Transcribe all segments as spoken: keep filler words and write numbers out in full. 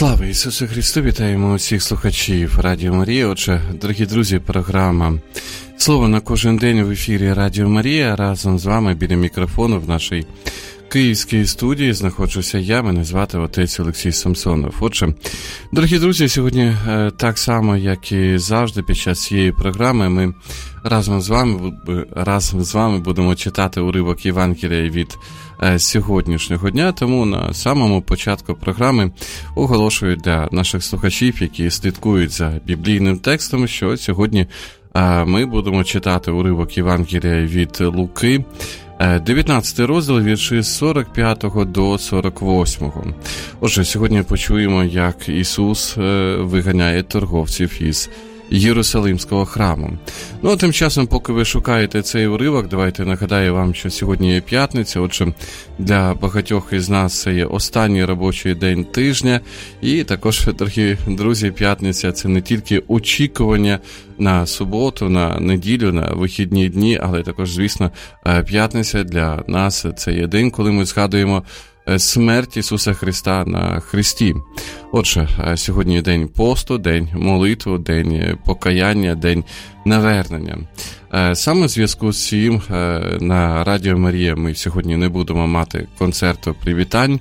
Слава Ісусу Христу! Вітаємо усіх слухачів Радіо Марія. Отже, дорогі друзі, програма «Слово на кожен день» в ефірі Радіо Марія. Разом з вами біля мікрофону в нашій київській студії знаходжуся я, мене звати отець Олексій Самсонов. Отже, дорогі друзі, сьогодні так само, як і завжди під час цієї програми, ми разом з вами, разом з вами будемо читати уривок Євангелія від сьогоднішнього дня, тому на самому початку програми оголошую для наших слухачів, які слідкують за біблійним текстом, що сьогодні ми будемо читати уривок Євангелія від Луки, дев'ятнадцятий розділ, вірші з сорок п'ятого до сорок восьмого. Отже, сьогодні почуємо, як Ісус виганяє торговців із Єрусалимського храму. Ну, а тим часом, поки ви шукаєте цей уривок, давайте нагадаю вам, що сьогодні є п'ятниця. Отже, для багатьох із нас це є останній робочий день тижня. І також, дорогі друзі, п'ятниця – це не тільки очікування на суботу, на неділю, на вихідні дні, але також, звісно, п'ятниця для нас – це є день, коли ми згадуємо смерть Ісуса Христа на хресті. Отже, сьогодні день посту, день молитви, день покаяння, день навернення. Саме в зв'язку з цим на Радіо Марія ми сьогодні не будемо мати концерту привітань,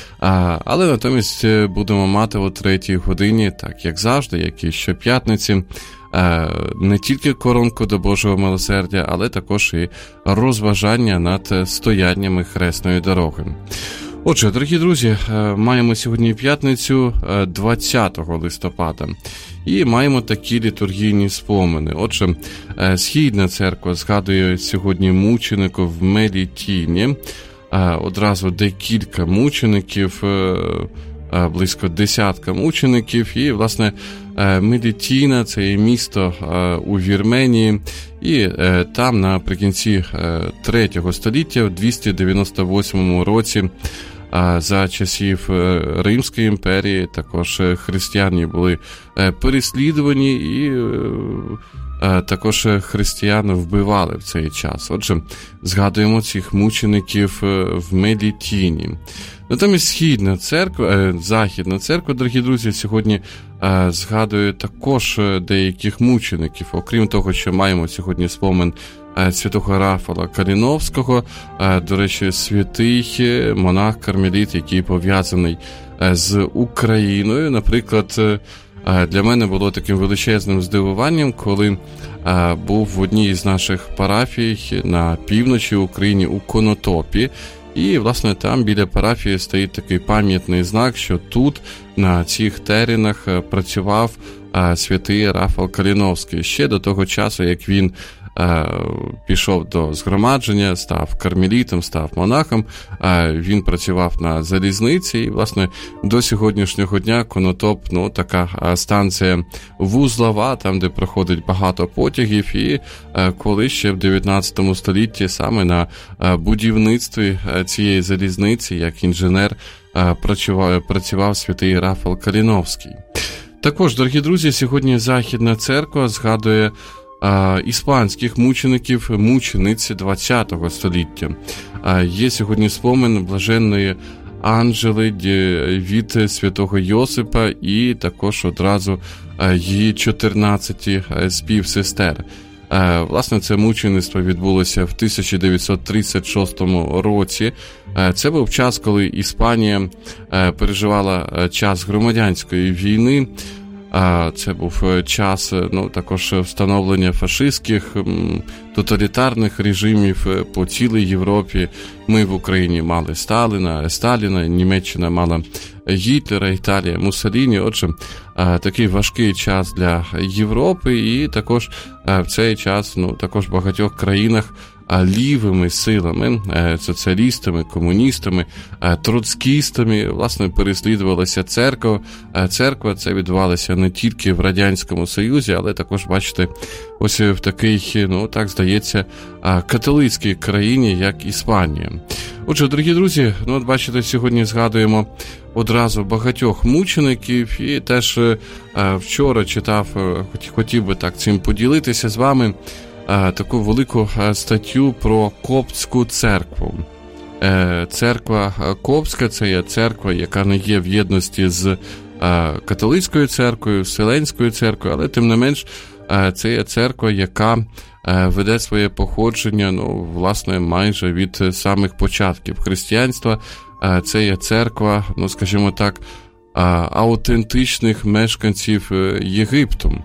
але натомість будемо мати о третій годині, так як завжди, як і щоп'ятниці, не тільки коронку до Божого милосердя, але також і розважання над стояннями хресної дороги. Отже, дорогі друзі, маємо сьогодні п'ятницю двадцятого листопада і маємо такі літургійні спомини. Отже, Східна церква згадує сьогодні мучеників в Мелітіні, одразу декілька мучеників, близько десятка мучеників, і, власне, Мелітіна – це є місто у Вірменії, і там наприкінці третього століття, в двісті дев'яносто восьмому році, за часів Римської імперії, також християни були переслідувані і також християн вбивали в цей час. Отже, згадуємо цих мучеників в Мелітіні. Натомість Східна церква, Західна церква, дорогі друзі, сьогодні згадує також деяких мучеників. Окрім того, що маємо сьогодні спомин святого Рафала Каліновського, до речі, святий монах-кармеліт, який пов'язаний з Україною. Наприклад, для мене було таким величезним здивуванням, коли був в одній із наших парафій на півночі України у Конотопі. І, власне, там біля парафії стоїть такий пам'ятний знак, що тут, на цих теренах, працював святий Рафал Каліновський. Ще до того часу, як він пішов до згромадження, став кармелітом, став монахом, він працював на залізниці, і, власне, до сьогоднішнього дня Конотоп, ну, така станція вузлова, там, де проходить багато потягів, і коли ще в дев'ятнадцятому столітті саме на будівництві цієї залізниці, як інженер, працював, працював святий Рафал Каліновський. Також, дорогі друзі, сьогодні Західна церква згадує іспанських мучеників, мучениць ХХ століття. Є сьогодні спомин блаженної Анжели від святого Йосипа і також одразу її чотирнадцяти співсестер. Власне, це мучеництво відбулося в тисяча дев'ятсот тридцять шостому році. Це був час, коли Іспанія переживала час громадянської війни. Це був час, ну, також встановлення фашистських, тоталітарних режимів по цілій Європі. Ми в Україні мали Сталіна, Сталіна, Німеччина мала Гітлера, Італія, Муссоліні. Отже, такий важкий час для Європи, і також в цей час, ну, також в багатьох країнах лівими силами, соціалістами, комуністами, троцкістами, власне, переслідувалася церква. Церква це відбувалося не тільки в Радянському Союзі, але також, бачите, ось в такій, ну, так здається, католицькій країні, як Іспанія. Отже, дорогі друзі, ну, от бачите, сьогодні згадуємо одразу багатьох мучеників, і теж вчора читав, хотів би так цим поділитися з вами, таку велику статтю про Коптську церкву. Церква Коптська – це є церква, яка не є в єдності з католицькою церквою, Вселенською церквою, але тим не менш це є церква, яка веде своє походження, ну, власне, майже від самих початків християнства. Це є церква, ну, скажімо так, аутентичних мешканців Єгипту.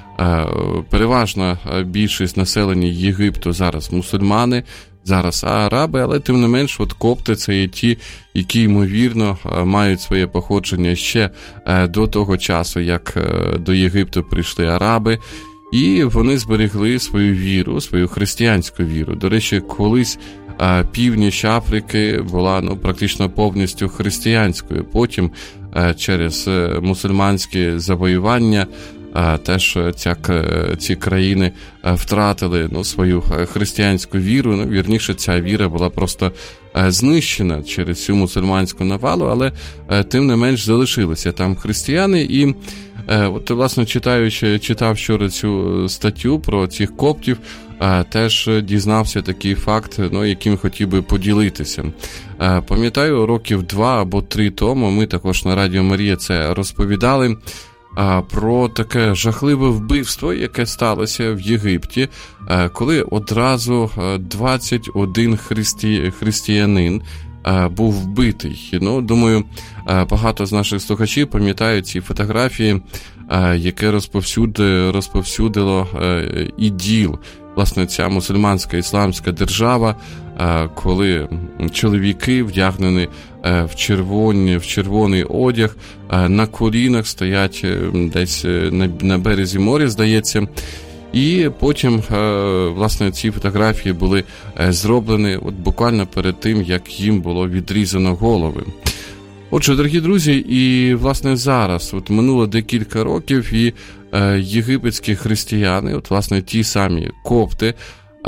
Переважна більшість населення Єгипту зараз мусульмани, зараз араби, але тим не менш, от копти – це є ті, які, ймовірно, мають своє походження ще до того часу, як до Єгипту прийшли араби, і вони зберегли свою віру, свою християнську віру. До речі, колись північ Африки була, ну, практично повністю християнською. Потім через мусульманські завоювання теж ця, ці країни втратили, ну, свою християнську віру. Ну, вірніше, ця віра була просто знищена через цю мусульманську навалу, але тим не менш залишилися там християни. І от, власне, читаючи, читав вчора цю статтю про цих коптів, теж дізнався такий факт, ну, яким хотів би поділитися. Пам'ятаю, років два або три тому ми також на Радіо Марія це розповідали про таке жахливе вбивство, яке сталося в Єгипті, коли одразу двадцять один христи... християнин був вбитий. Ну, думаю, багато з наших слухачів пам'ятають ці фотографії, яке розповсюди... розповсюдило іділ. Власне, ця мусульманська ісламська держава, коли чоловіки вдягнені в червоний, в червоний одяг, на колінах стоять десь на березі моря, здається, і потім, власне, ці фотографії були зроблені от буквально перед тим, як їм було відрізано голови. Отже, дорогі друзі, і, власне, зараз, от минуло декілька років, і е, єгипетські християни, от, власне, ті самі копти, е,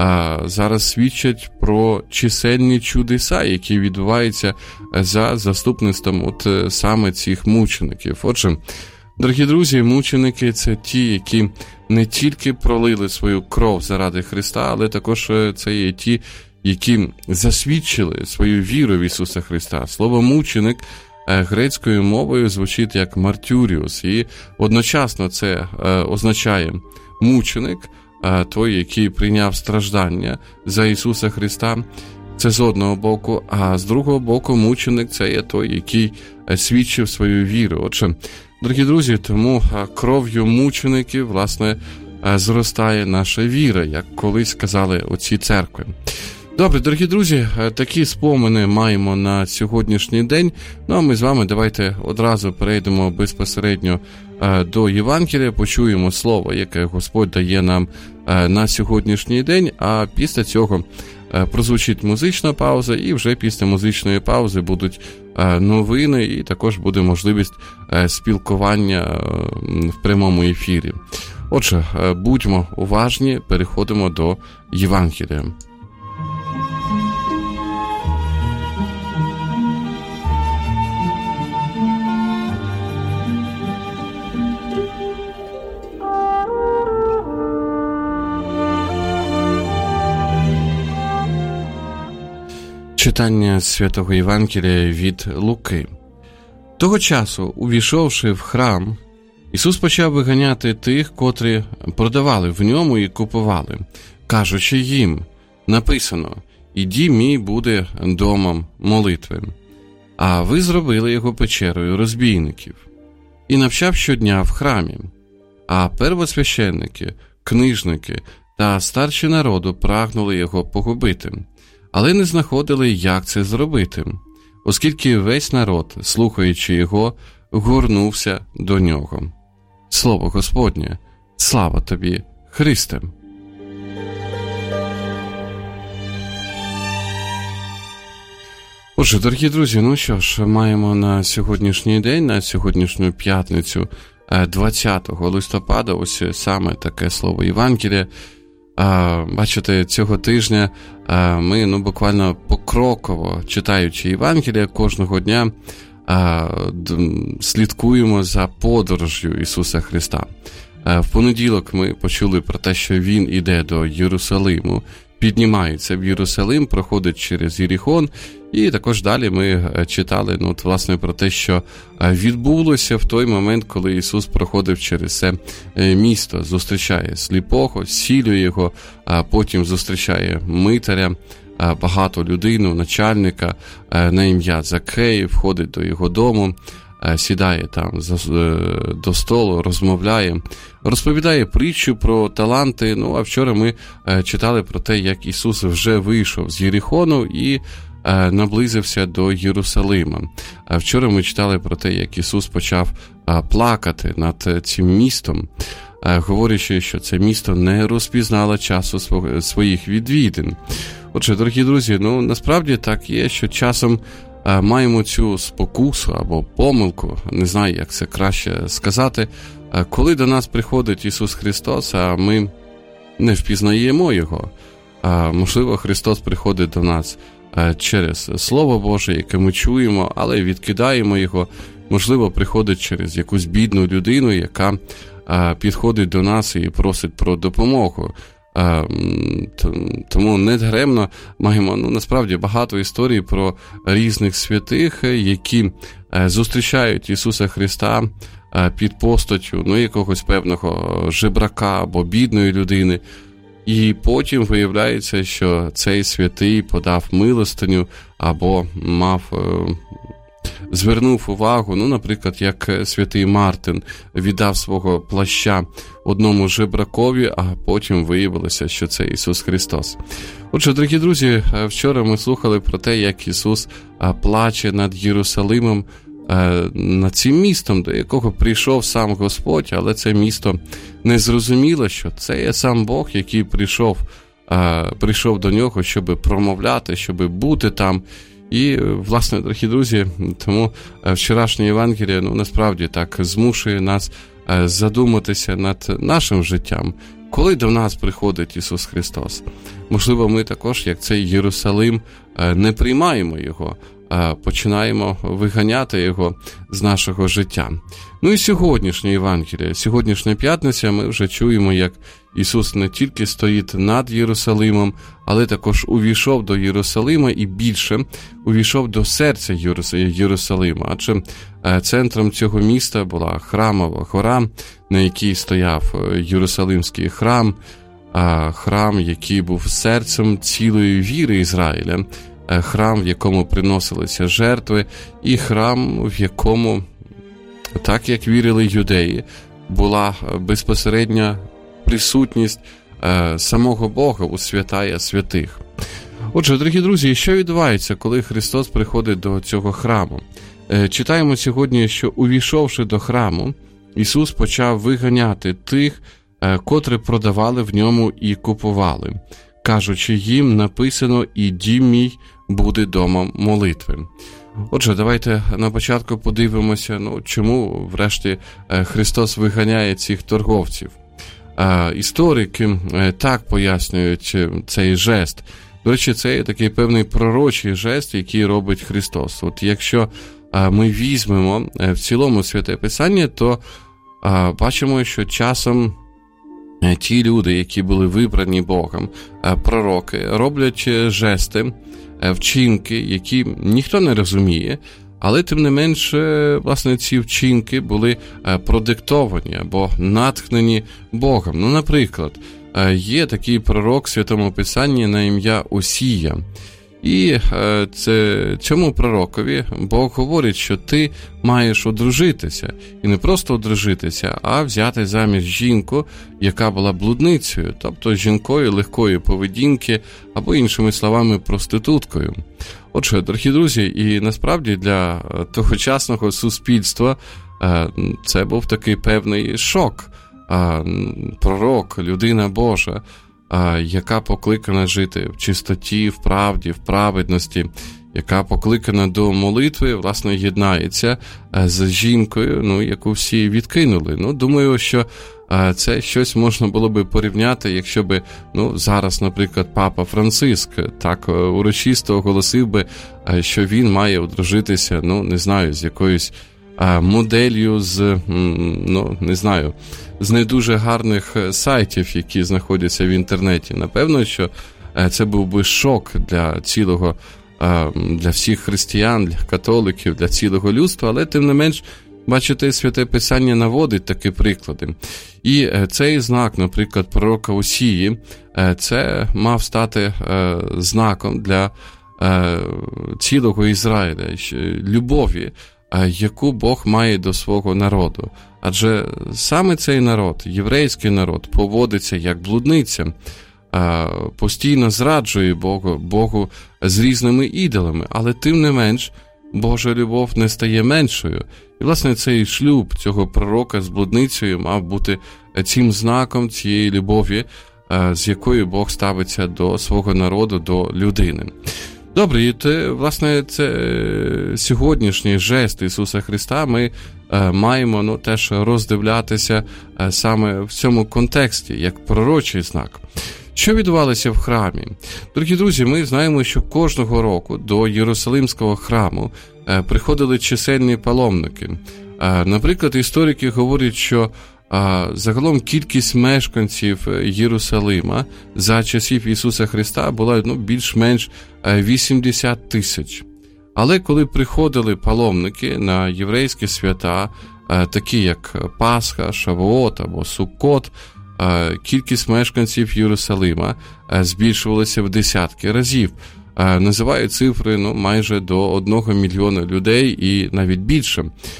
зараз свідчать про чисельні чудеса, які відбуваються за заступництвом от е, саме цих мучеників. Отже, дорогі друзі, мученики – це ті, які не тільки пролили свою кров заради Христа, але також це є ті, які засвідчили свою віру в Ісуса Христа. Слово «мученик» грецькою мовою звучить як «мартюріус», і одночасно це означає «мученик», той, який прийняв страждання за Ісуса Христа. Це з одного боку, а з другого боку мученик – це є той, який свідчив свою віру. Отже, дорогі друзі, тому кров'ю мучеників, власне, зростає наша віра, як колись казали оці церкви. Добре, дорогі друзі, такі спомини маємо на сьогоднішній день. Ну, а ми з вами давайте одразу перейдемо безпосередньо до Євангелія, почуємо слово, яке Господь дає нам на сьогоднішній день, а після цього прозвучить музична пауза, і вже після музичної паузи будуть новини, і також буде можливість спілкування в прямому ефірі. Отже, будьмо уважні, переходимо до Євангелія. Читання Святого Євангелія від Луки. Того часу, увійшовши в храм, Ісус почав виганяти тих, котрі продавали в ньому і купували, кажучи їм: написано, «І дім мій буде домом молитви». А ви зробили його печерою розбійників. І навчав щодня в храмі. А первосвященники, книжники та старші народу прагнули його погубити, але не знаходили, як це зробити, оскільки весь народ, слухаючи його, горнувся до нього. Слово Господнє, слава тобі, Христе! Отже, дорогі друзі, ну що ж, маємо на сьогоднішній день, на сьогоднішню п'ятницю, двадцятого листопада, ось саме таке слово Євангелія. Бачите, цього тижня ми, ну, буквально покроково, читаючи Євангелія, кожного дня слідкуємо за подорожю Ісуса Христа. В понеділок ми почули про те, що Він іде до Єрусалиму піднімається в Єрусалим, проходить через Єріхон. І також далі ми читали, ну, от, власне, про те, що відбулося в той момент, коли Ісус проходив через це місто, зустрічає сліпого, зцілює його, а потім зустрічає митаря, багату людину, начальника на ім'я Закхей, входить до його дому, сідає там до столу, розмовляє, розповідає притчу про таланти. Ну, а вчора ми читали про те, як Ісус вже вийшов з Єрихону і наблизився до Єрусалима. А вчора ми читали про те, як Ісус почав плакати над цим містом, говорячи, що це місто не розпізнало часу своїх відвідин. Отже, дорогі друзі, ну, насправді так є, що часом маємо цю спокусу або помилку, не знаю, як це краще сказати, коли до нас приходить Ісус Христос, а ми не впізнаємо Його. Можливо, Христос приходить до нас через Слово Боже, яке ми чуємо, але відкидаємо його. Можливо, приходить через якусь бідну людину, яка підходить до нас і просить про допомогу. Тому недаремно маємо, ну, насправді багато історій про різних святих, які зустрічають Ісуса Христа під постаттю, ну, якогось певного жебрака або бідної людини. І потім виявляється, що цей святий подав милостиню або мав, звернув увагу, ну, наприклад, як святий Мартин віддав свого плаща одному жебракові, а потім виявилося, що це Ісус Христос. Отже, дорогі друзі, вчора ми слухали про те, як Ісус плаче над Єрусалимом, над цим містом, до якого прийшов сам Господь, але це місто не зрозуміло, що це є сам Бог, який прийшов, прийшов до нього, щоб промовляти, щоб бути там. І, власне, дорогі друзі, тому вчорашнє Євангеліє, ну, насправді так змушує нас задуматися над нашим життям. Коли до нас приходить Ісус Христос? Можливо, ми також, як цей Єрусалим, не приймаємо Його, починаємо виганяти Його з нашого життя. Ну і сьогоднішнє Євангеліє, сьогоднішня п'ятниця, ми вже чуємо, як Ісус не тільки стоїть над Єрусалимом, але також увійшов до Єрусалима і більше увійшов до серця Єрусалима. Адже центром цього міста була храмова гора, на якій стояв Єрусалимський храм, храм, який був серцем цілої віри Ізраїля, храм, в якому приносилися жертви, і храм, в якому, так як вірили юдеї, була безпосередня присутність е, самого Бога у святая святих. Отже, дорогі друзі, що відбувається, коли Христос приходить до цього храму? Е, читаємо сьогодні, що увійшовши до храму, Ісус почав виганяти тих, е, котрі продавали в ньому і купували, кажучи їм, написано, і дім мій буде домом молитви. Отже, давайте на початку подивимося, ну, чому, врешті, Христос виганяє цих торговців. Історики так пояснюють цей жест. До речі, це є такий певний пророчий жест, який робить Христос. От якщо ми візьмемо в цілому Святе Писання, то бачимо, що часом ті люди, які були вибрані Богом, пророки, роблять жести, вчинки, які ніхто не розуміє, але тим не менш, власне, ці вчинки були продиктовані або натхнені Богом. Ну, наприклад, є такий пророк в Святому Писанні на ім'я Осія. І це, цьому пророкові Бог говорить, що ти маєш одружитися. І не просто одружитися, а взяти заміж жінку, яка була блудницею, тобто жінкою легкої поведінки, або, іншими словами, проституткою. Отже, дорогі друзі, і насправді для тогочасного суспільства це був такий певний шок. Пророк, людина Божа, яка покликана жити в чистоті, в правді, в праведності, яка покликана до молитви, власне, єднається з жінкою, ну, яку всі відкинули. Ну, думаю, що це щось можна було би порівняти, якщо би, ну, зараз, наприклад, Папа Франциск так урочисто оголосив би, що він має одружитися, ну, не знаю, з якоюсь моделлю з, ну, не знаю, з не дуже гарних сайтів, які знаходяться в інтернеті. Напевно, що це був би шок для цілого, для всіх християн, для католиків, для цілого людства, але тим не менш, бачите, Святе Писання наводить такі приклади. І цей знак, наприклад, пророка Осії, це мав стати знаком для цілого Ізраїля, любові, яку Бог має до свого народу. Адже саме цей народ, єврейський народ, поводиться як блудниця, постійно зраджує Богу, Богу з різними ідолами, але тим не менш Божа любов не стає меншою. І, власне, цей шлюб цього пророка з блудницею мав бути цим знаком цієї любові, з якою Бог ставиться до свого народу, до людини. Добре, і те, власне, це сьогоднішній жест Ісуса Христа ми е, маємо ну, теж роздивлятися е, саме в цьому контексті, як пророчий знак. Що відбувалося в храмі? Дорогі друзі, ми знаємо, що кожного року до Єрусалимського храму е, приходили чисельні паломники. Е, наприклад, історики говорять, що А загалом кількість мешканців Єрусалима за часів Ісуса Христа була ну, більш-менш вісімдесят тисяч. Але коли приходили паломники на єврейські свята, такі як Пасха, Шавуот або Суккот, кількість мешканців Єрусалима збільшувалася в десятки разів. Називають цифри ну, майже до одного мільйона людей і навіть більше.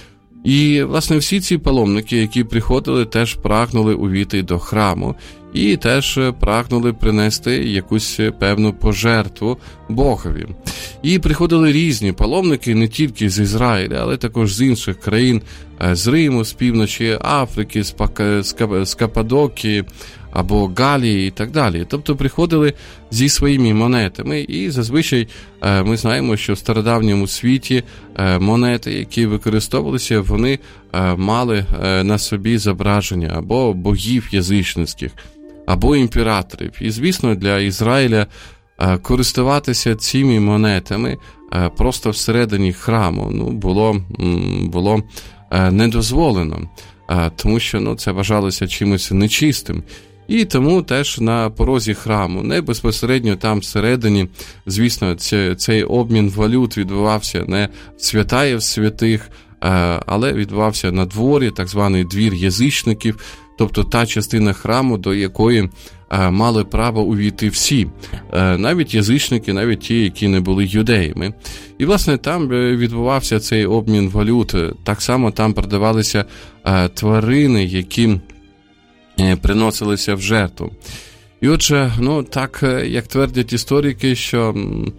І, власне, всі ці паломники, які приходили, теж прагнули увійти до храму і теж прагнули принести якусь певну пожертву Богові. І приходили різні паломники, не тільки з Ізраїля, але також з інших країн, з Риму, з півночі Африки, з, Пака, з Каппадокії або Галії і так далі. Тобто приходили зі своїми монетами, і зазвичай ми знаємо, що в стародавньому світі монети, які використовувалися, вони мали на собі зображення або богів язичницьких, або імператорів. І, звісно, для Ізраїля користуватися цими монетами просто всередині храму ну, було, було недозволено, тому що ну, це вважалося чимось нечистим. І тому теж на порозі храму, не безпосередньо там всередині, звісно, цей обмін валют відбувався не в святая в святих, але відбувався на дворі, так званий двір язичників, тобто та частина храму, до якої мали право увійти всі, навіть язичники, навіть ті, які не були юдеями. І, власне, там відбувався цей обмін валют. Так само там продавалися тварини, які приносилися в жертву. І отже, ну, так, як твердять історики, що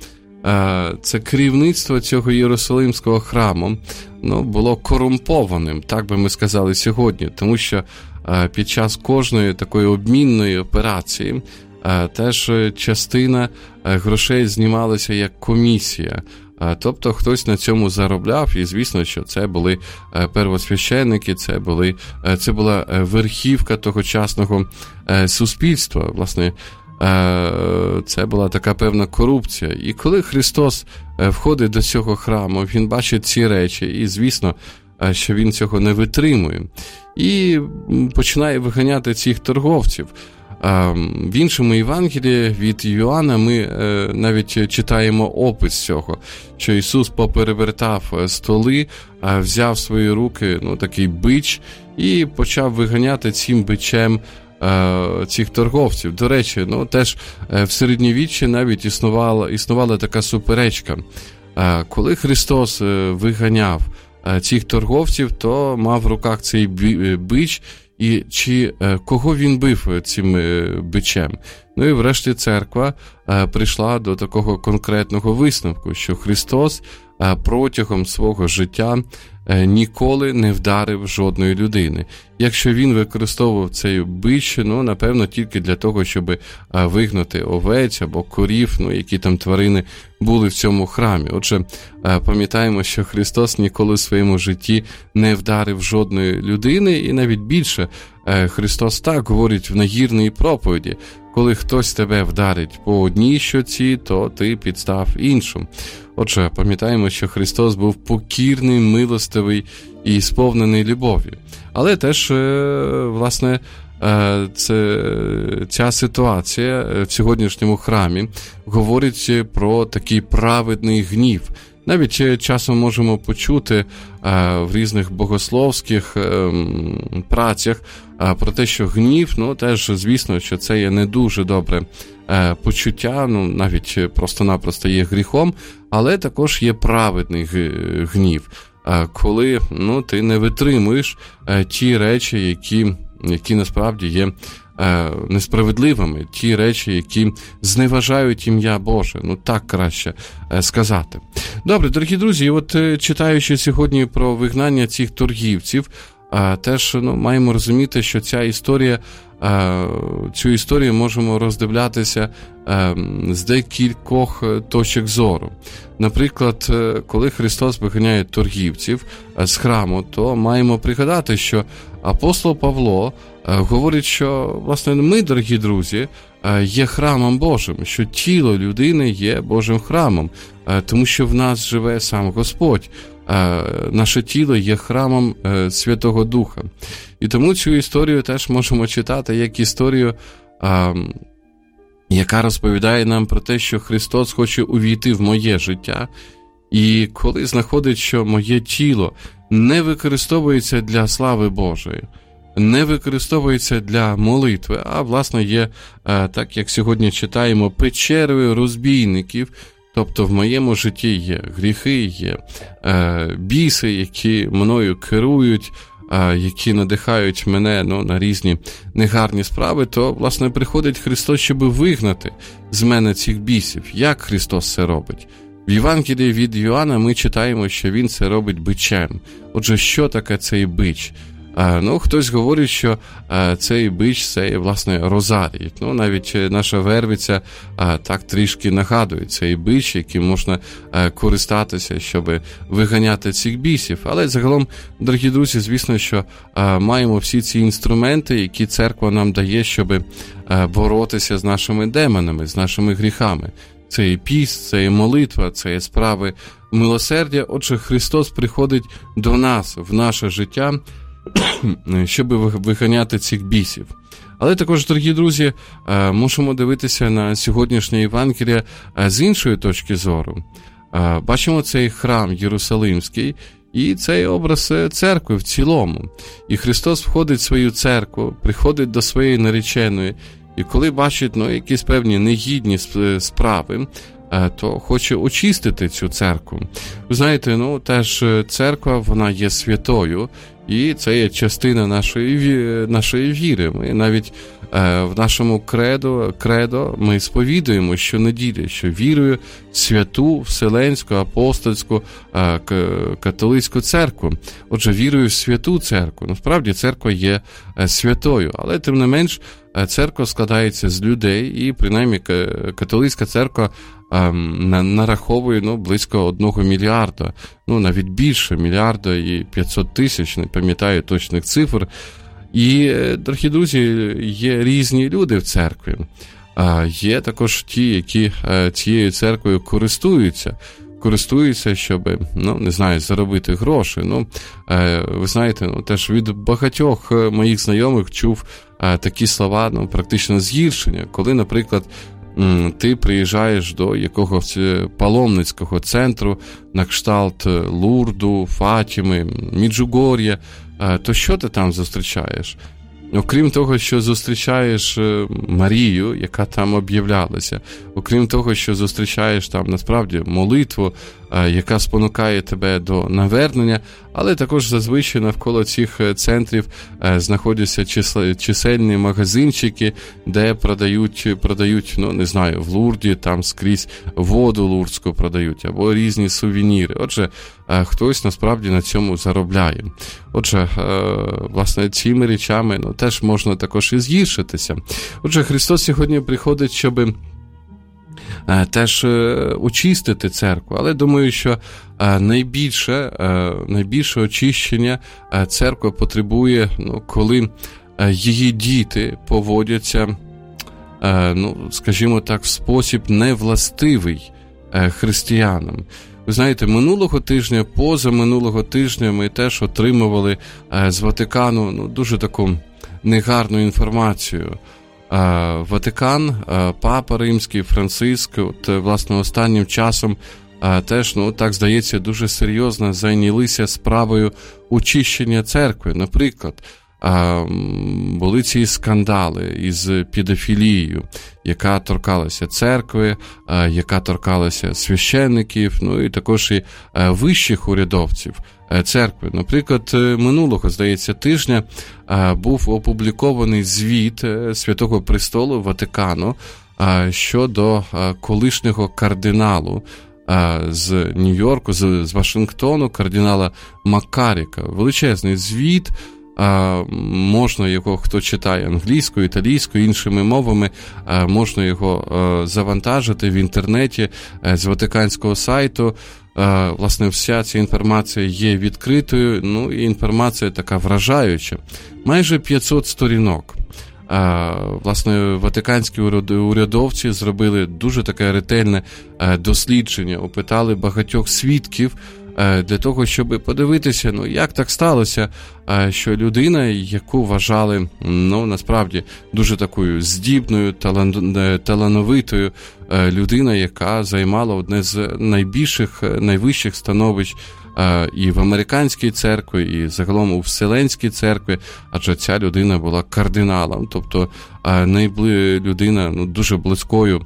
е, це керівництво цього Єрусалимського храму ну, було корумпованим, так би ми сказали сьогодні, тому що е, під час кожної такої обмінної операції е, теж частина е, грошей знімалася як комісія. Тобто хтось на цьому заробляв, і звісно, що це були первосвященники, це, були, це була верхівка тогочасного суспільства. Власне, це була така певна корупція. І коли Христос входить до цього храму, він бачить ці речі, і звісно, що він цього не витримує. І починає виганяти цих торговців. В іншому Євангелії від Йоанна ми навіть читаємо опис цього, що Ісус поперевертав столи, взяв в свої руки ну, такий бич і почав виганяти цим бичем цих торговців. До речі, ну, теж в середньовіччі навіть існувала, існувала така суперечка. Коли Христос виганяв цих торговців, то мав в руках цей бич, і чи кого він бив цим бичем. Ну і врешті церква прийшла до такого конкретного висновку, що Христос протягом свого життя ніколи не вдарив жодної людини. Якщо він використовував цей бич, ну, напевно, тільки для того, щоб вигнати овець або корів, ну, які там тварини були в цьому храмі. Отже, пам'ятаємо, що Христос ніколи в своєму житті не вдарив жодної людини, і навіть більше, Христос так говорить в нагірній проповіді: коли хтось тебе вдарить по одній щоці, то ти підстав іншу. Отже, пам'ятаємо, що Христос був покірний, милостивий і сповнений любові. Але теж, власне, це, ця ситуація в сьогоднішньому храмі говорить про такий праведний гнів. Навіть часом можемо почути в різних богословських працях про те, що гнів, ну теж, звісно, що це є не дуже добре почуття, ну навіть просто-напросто є гріхом, але також є праведний гнів, коли ну, ти не витримуєш ті речі, які, які насправді є несправедливими, ті речі, які зневажають ім'я Боже. Ну, так краще сказати. Добре, дорогі друзі, от читаючи сьогодні про вигнання цих торгівців, теж ну, маємо розуміти, що ця історія, цю історію можемо роздивлятися з декількох точок зору. Наприклад, коли Христос виганяє торгівців з храму, то маємо пригадати, що апостол Павло говорить, що, власне, ми, дорогі друзі, є храмом Божим, що тіло людини є Божим храмом, тому що в нас живе сам Господь. Наше тіло є храмом Святого Духа. І тому цю історію теж можемо читати як історію, яка розповідає нам про те, що Христос хоче увійти в моє життя. І коли знаходить, що моє тіло не використовується для слави Божої, не використовується для молитви, а, власне, є, так як сьогодні читаємо, печерою розбійників. Тобто в моєму житті є гріхи, є е, біси, які мною керують, е, які надихають мене ну, на різні негарні справи, то, власне, приходить Христос, щоб вигнати з мене цих бісів. Як Христос це робить? В Євангелії від Йоанна ми читаємо, що Він це робить бичем. Отже, що таке цей бич? Ну, хтось говорить, що цей бич – це, власне, розарій. Ну, навіть наша Вервиця так трішки нагадує цей бич, яким можна користатися, щоб виганяти цих бісів. Але загалом, дорогі друзі, звісно, що маємо всі ці інструменти, які церква нам дає, щоб боротися з нашими демонами, з нашими гріхами. Це і піст, це і молитва, це і справи милосердя. Отже, Христос приходить до нас, в наше життя, щоб виганяти цих бісів. Але також, дорогі друзі, можемо дивитися на сьогоднішнє Євангеліє з іншої точки зору. Бачимо цей храм Єрусалимський і цей образ церкви в цілому. І Христос входить в свою церкву, приходить до своєї нареченої, і коли бачить ну, якісь певні негідні справи, то хоче очистити цю церкву. Ви знаєте, ну, теж церква, вона є святою, і це є частина нашої, нашої віри. Ми навіть е, в нашому кредо, кредо ми сповідуємо щонеділі, що вірую в святу, вселенську, апостольську, е, католицьку церкву. Отже, вірую в святу церкву. Насправді, церква є е, святою, але тим не менш, церква складається з людей, і принаймні католицька церква нараховує ну, близько одного мільярда, ну навіть більше мільярда і п'ятсот тисяч, не пам'ятаю точних цифр. І, дорогі друзі, є різні люди в церкві. Є також ті, які цією церквою користуються, користуються, щоб, ну, не знаю, заробити гроші. Ну, ви знаєте, ну, теж від багатьох моїх знайомих чув такі слова, ну, практично згіршення, коли, наприклад, ти приїжджаєш до якогось паломницького центру на кшталт Лурду, Фатіми, Меджугор'я, то що ти там зустрічаєш? Окрім того, що зустрічаєш Марію, яка там об'являлася, окрім того, що зустрічаєш там насправді молитву, яка спонукає тебе до навернення, але також зазвичай навколо цих центрів знаходяться чисельні магазинчики, де продають, продають, ну не знаю, в Лурді там скрізь воду лурдську продають, або різні сувеніри. Отже, хтось насправді на цьому заробляє. Отже, власне, цими речами ну, теж можна також і згіршитися. Отже, Христос сьогодні приходить, щоб теж очистити церкву, але думаю, що найбільше, найбільше очищення церква потребує, ну, коли її діти поводяться, ну, скажімо так, в спосіб невластивий християнам. Ви знаєте, минулого тижня, поза минулого тижня ми теж отримували з Ватикану ну, дуже таку негарну інформацію. Ватикан, Папа Римський, Франциск, от, власне, останнім часом теж, ну, так здається, дуже серйозно зайнялися справою очищення церкви. Наприклад, були ці скандали із педофілією, яка торкалася церкви, яка торкалася священників, ну і також і вищих урядовців церкви. Наприклад, минулого, здається, тижня був опублікований звіт Святого Престолу Ватикану щодо колишнього кардиналу з Нью-Йорку, з, з Вашингтону, кардинала Маккаріка. Величезний звіт. А, можна його, хто читає англійською, італійською, іншими мовами, а, можна його а, завантажити в інтернеті а, з ватиканського сайту. А, власне, вся ця інформація є відкритою, ну і інформація така вражаюча. Майже п'ятсот сторінок. А, власне, ватиканські урядовці зробили дуже таке ретельне а, дослідження, опитали багатьох свідків, для того, щоб подивитися, ну, як так сталося, що людина, яку вважали, ну, насправді, дуже такою здібною, талан... талановитою, людина, яка займала одне з найбільших, найвищих становищ і в американській церкві, і загалом у Вселенській церкві, адже ця людина була кардиналом, тобто найбли... людина, ну, дуже близькою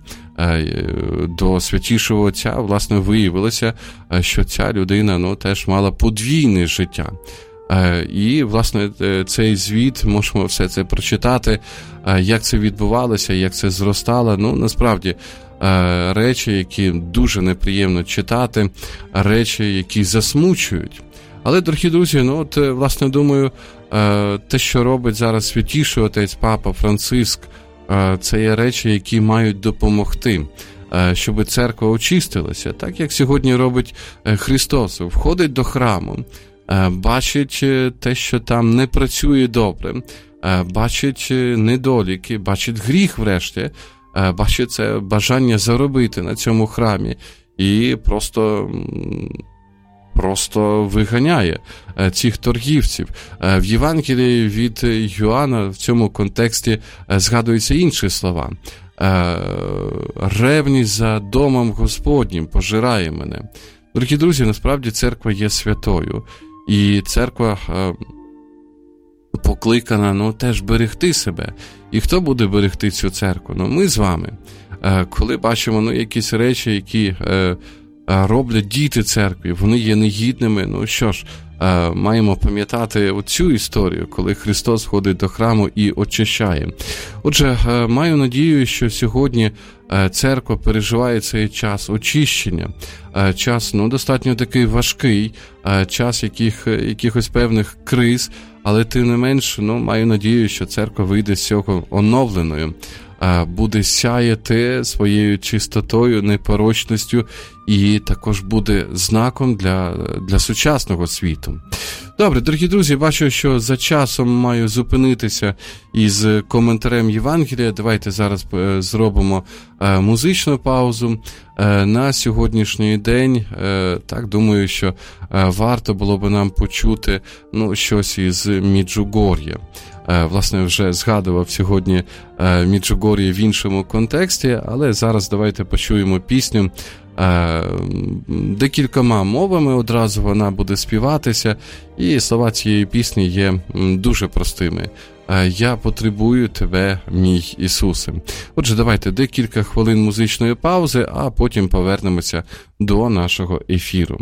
до Святішого Отця, власне, виявилося, що ця людина, ну, теж мала подвійне життя. І, власне, цей звіт, можемо все це прочитати, як це відбувалося, як це зростало. Ну, насправді, речі, які дуже неприємно читати, речі, які засмучують. Але, дорогі друзі, ну, от, власне, думаю, те, що робить зараз Святіший Отець Папа Франциск, це є речі, які мають допомогти, щоб церква очистилася, так як сьогодні робить Христос. Входить до храму, бачить те, що там не працює добре, бачить недоліки, бачить гріх врешті, бачить це бажання заробити на цьому храмі і просто... просто виганяє цих торгівців. В Євангелії від Йоанна в цьому контексті згадуються інші слова. «Ревність за домом Господнім пожирає мене». Дорогі друзі, насправді церква є святою. І церква покликана, ну, теж берегти себе. І хто буде берегти цю церкву? Ну, ми з вами. Коли бачимо, ну, якісь речі, які... роблять діти церкви, вони є негідними. Ну що ж, маємо пам'ятати оцю історію, коли Христос входить до храму і очищає. Отже, маю надію, що сьогодні церква переживає цей час очищення, час, ну, достатньо такий важкий, час яких, якихось певних криз, але тим не менш, ну, маю надію, що церква вийде з цього оновленою, буде сяяти своєю чистотою, непорочністю і також буде знаком для, для сучасного світу. Добре, дорогі друзі, бачу, що за часом маю зупинитися із коментарем Євангелія. Давайте зараз зробимо музичну паузу. На сьогоднішній день, так, думаю, що варто було б нам почути, ну, щось із Меджугор'я. Власне, вже згадував сьогодні Меджугор'я в іншому контексті, але зараз давайте почуємо пісню декількома мовами, одразу вона буде співатися, і слова цієї пісні є дуже простими. «Я потребую тебе, мій Ісусе». Отже, давайте декілька хвилин музичної паузи, а потім повернемося до нашого ефіру.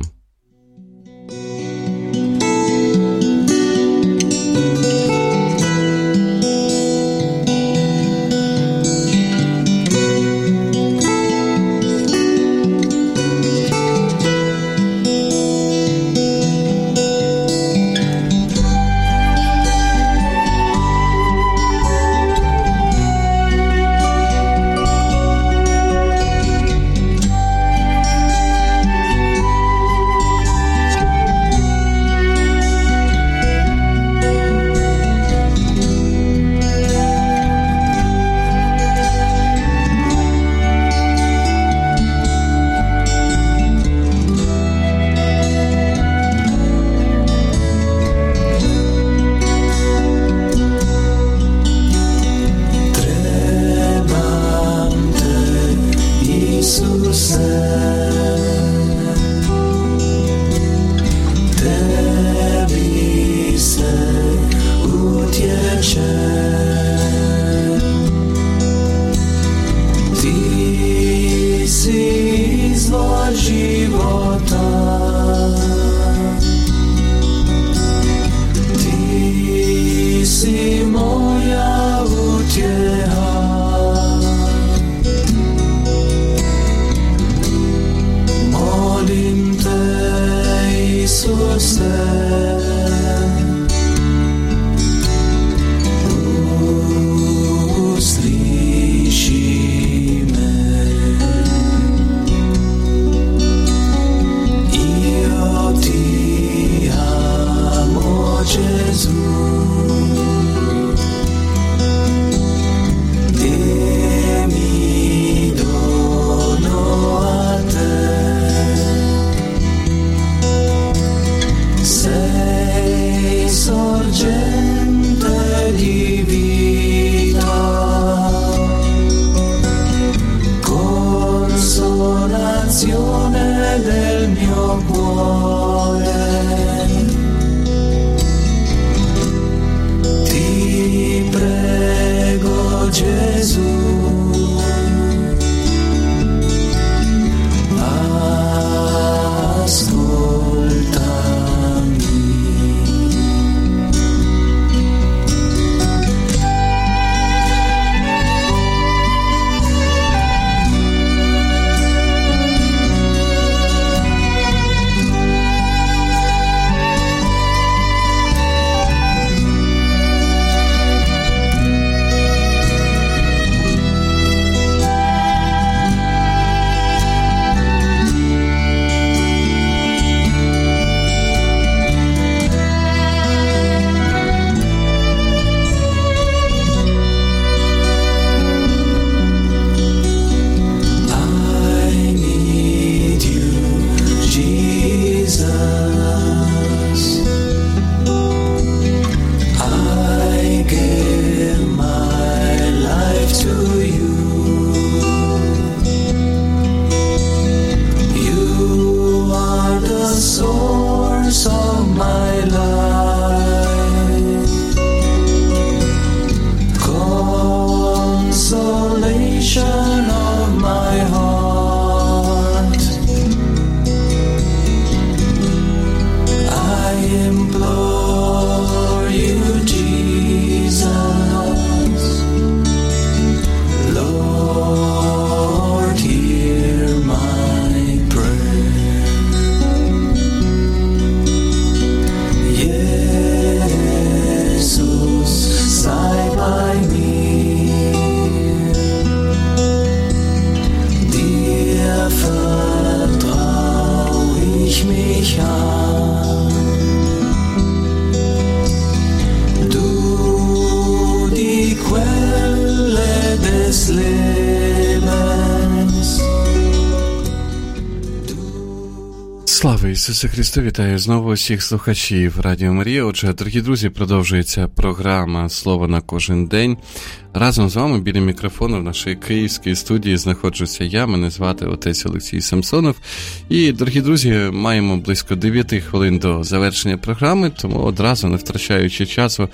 Слава Ісусу Христу! Вітаю знову всіх слухачів Радіо Марія. Отже, дорогі друзі, продовжується програма «Слово на кожен день». Разом з вами біля мікрофону в нашій київській студії знаходжуся я, мене звати отець Олексій Самсонов. І, дорогі друзі, маємо близько дев'ять хвилин до завершення програми, тому одразу, не втрачаючи часу,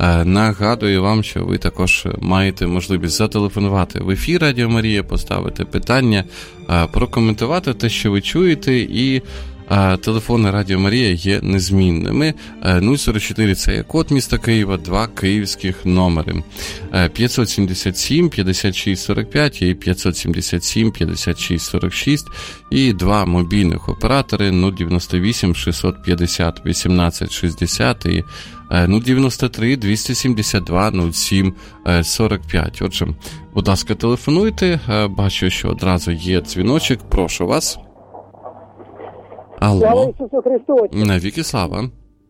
нагадую вам, що ви також маєте можливість зателефонувати в ефір Радіо Марія, поставити питання, прокоментувати те, що ви чуєте, і телефони Радіо Марія є незмінними. нуль сорок чотири – це є код міста Києва, два київських номери. п'ятсот сімдесят сім п'ятдесят шість сорок п'ять і п'ятсот сімдесят сім п'ятдесят шість сорок шість. І два мобільних оператори нуль дев'яносто вісім шістсот п'ятдесят вісімнадцять шістдесят і нуль дев'яносто три двісті сімдесят два нуль сім сорок п'ять. Отже, будь ласка, телефонуйте. Бачу, що одразу є дзвіночок. Прошу вас. Алло. Слава Ісусу Христу! Навіки слава!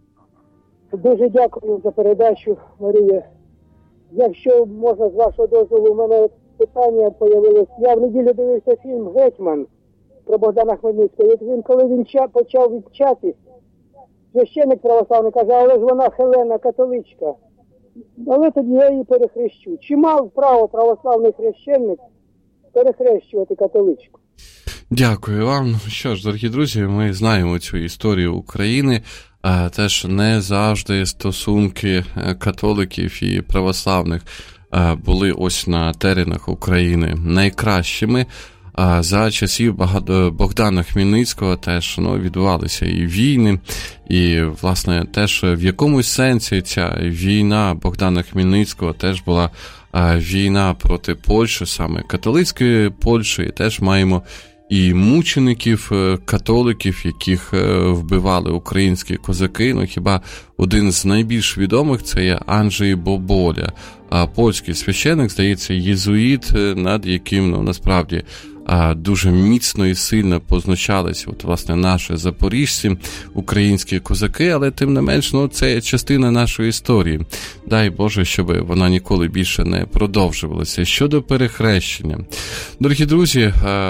Дуже дякую за передачу, Марія. Якщо можна, з вашого дозволу, у мене питання з'явилось. Я в неділю дивився фільм «Гетьман» про Богдана Хмельницького. І він, коли він ча, почав відчатись, священник православний каже, але ж вона Хелена католичка. Але тоді я її перехрещу. Чи мав право православний хрещеник перехрещувати католичку? Дякую вам. Що ж, дорогі друзі, ми знаємо цю історію України. Теж не завжди стосунки католиків і православних були ось на теренах України найкращими. За часів Богдана Хмельницького теж ну, відбувалися і війни, і, власне, теж в якомусь сенсі ця війна Богдана Хмельницького теж була війна проти Польщі, саме католицької Польщі, і теж маємо і мучеників, католиків, яких вбивали українські козаки. Ну, хіба один з найбільш відомих – це є Анджей Боболя, польський священик, здається, єзуїт, над яким, ну, насправді, дуже міцно і сильно позначалися, от, власне, наші запоріжці, українські козаки, але тим не менш, ну, це частина нашої історії. Дай Боже, щоб вона ніколи більше не продовжувалася. Щодо перехрещення. Дорогі друзі,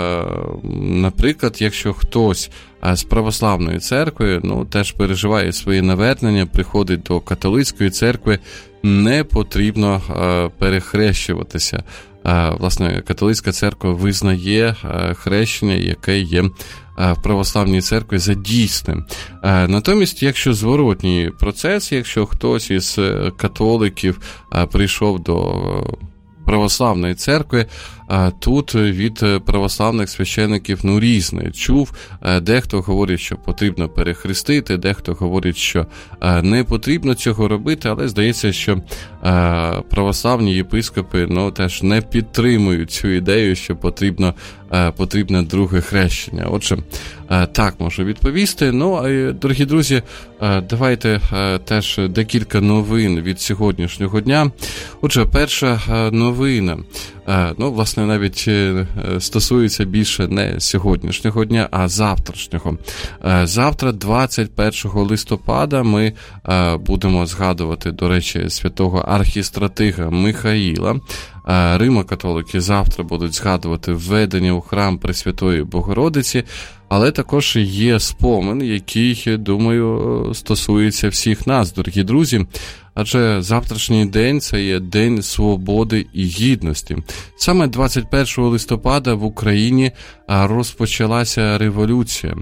наприклад, якщо хтось з православної церкви, ну, теж переживає своє навернення, приходить до католицької церкви, не потрібно перехрещуватися. Власне, католицька церква визнає хрещення, яке є в православній церкві, за дійсним. Натомість, якщо зворотній процес, якщо хтось із католиків прийшов до православної церкви, тут від православних священиків ну різне чув. Дехто говорить, що потрібно перехрестити, дехто говорить, що не потрібно цього робити, але здається, що православні єпископи ну, теж не підтримують цю ідею, що потрібно, потрібне друге хрещення. Отже, так можу відповісти. Ну, дорогі друзі, давайте теж декілька новин від сьогоднішнього дня. Отже, перша новина. Ну, власне, навіть стосується більше не сьогоднішнього дня, а завтрашнього. Завтра, двадцять першого листопада, ми будемо згадувати, до речі, святого архістратига Михаїла. Римо-католики завтра будуть згадувати введення у храм Пресвятої Богородиці, але також є спомин, який, думаю, стосується всіх нас, дорогі друзі. Адже завтрашній день – це є День свободи і гідності. Саме двадцять першого листопада в Україні розпочалася революція,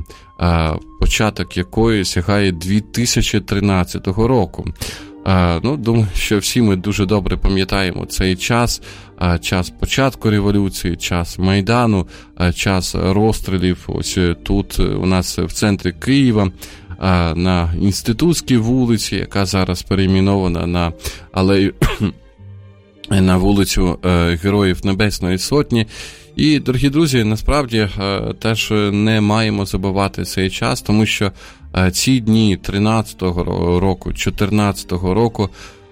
початок якої сягає дві тисячі тринадцятого року. Ну, думаю, що всі ми дуже добре пам'ятаємо цей час, час початку революції, час Майдану, час розстрілів ось тут у нас в центрі Києва, на Інститутській вулиці, яка зараз перейменована на алею, на вулицю Героїв Небесної Сотні. І, дорогі друзі, насправді теж не маємо забувати цей час, тому що ці дні тринадцятого року, чотирнадцятого року,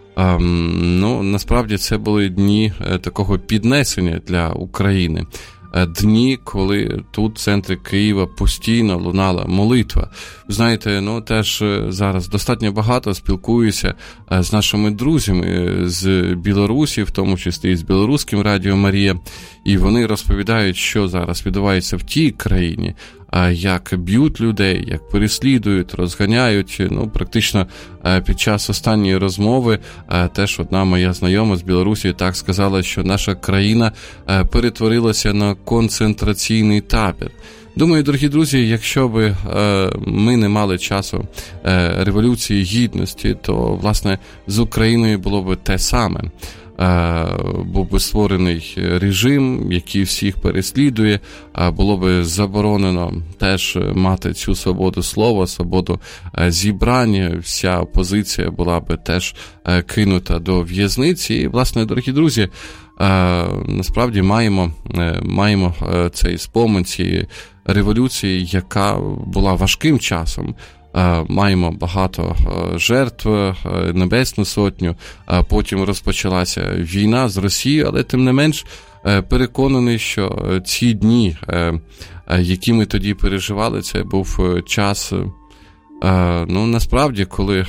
ну, насправді це були дні такого піднесення для України. Дні, коли тут, в центрі Києва, постійно лунала молитва. Знаєте, ну, теж зараз достатньо багато спілкуюся з нашими друзями з Білорусі, в тому числі і з білоруським Радіо Марія, і вони розповідають, що зараз відбувається в тій країні, як б'ють людей, як переслідують, розганяють. Ну, практично під час останньої розмови теж одна моя знайома з Білорусі так сказала, що наша країна перетворилася на концентраційний табір. Думаю, дорогі друзі, якщо б ми не мали часу Революції Гідності, то, власне, з Україною було б те саме. Був би створений режим, який всіх переслідує, було би заборонено теж мати цю свободу слова, свободу зібрання, вся опозиція була би теж кинута до в'язниці. І, власне, дорогі друзі, насправді маємо, маємо цей спомин цієї революції, яка була важким часом. Маємо багато жертв, Небесну Сотню, потім розпочалася війна з Росією, але тим не менш переконаний, що ці дні, які ми тоді переживали, це був час, ну, насправді, коли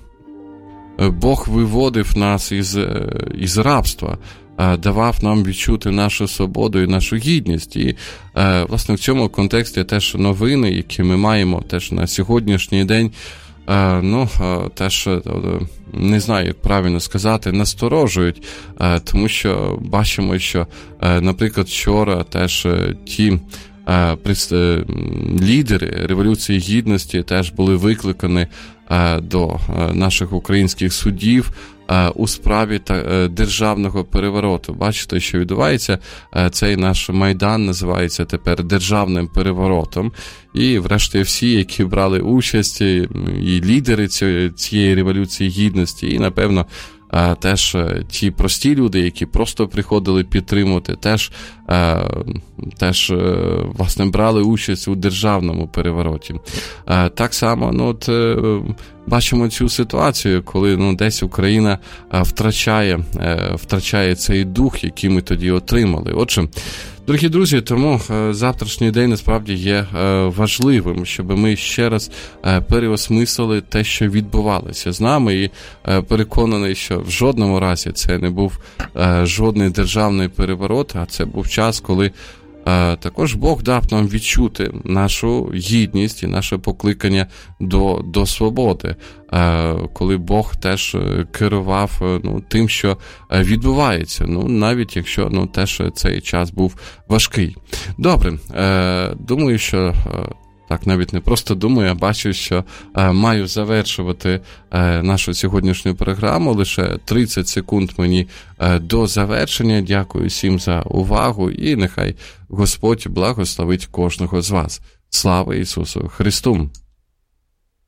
Бог виводив нас із, із рабства, давав нам відчути нашу свободу і нашу гідність. І, власне, в цьому контексті теж новини, які ми маємо теж на сьогоднішній день, ну, теж, не знаю, як правильно сказати, насторожують, тому що бачимо, що, наприклад, вчора теж ті лідери Революції Гідності теж були викликані до наших українських судів у справі державного перевороту. Бачите, що відбувається? Цей наш Майдан називається тепер державним переворотом. І, врешті, всі, які брали участь, і лідери цієї Революції Гідності, і, напевно, теж ті прості люди, які просто приходили підтримувати, теж, теж власне, брали участь у державному перевороті. Так само, ну, от, бачимо цю ситуацію, коли, ну, десь Україна втрачає, втрачає цей дух, який ми тоді отримали. Отже, дорогі друзі, тому завтрашній день насправді є важливим, щоб ми ще раз переосмислили те, що відбувалося з нами, і переконаний, що в жодному разі це не був жодний державний переворот, а це був час, коли також Бог дав нам відчути нашу гідність і наше покликання до, до свободи, коли Бог теж керував, ну, тим, що відбувається, ну, навіть якщо, ну, теж цей час був важкий. Добре, думаю, що так, навіть не просто думаю, а бачу, що е, маю завершувати е, нашу сьогоднішню програму. Лише тридцять секунд мені е, до завершення. Дякую всім за увагу і нехай Господь благословить кожного з вас. Слава Ісусу Христу!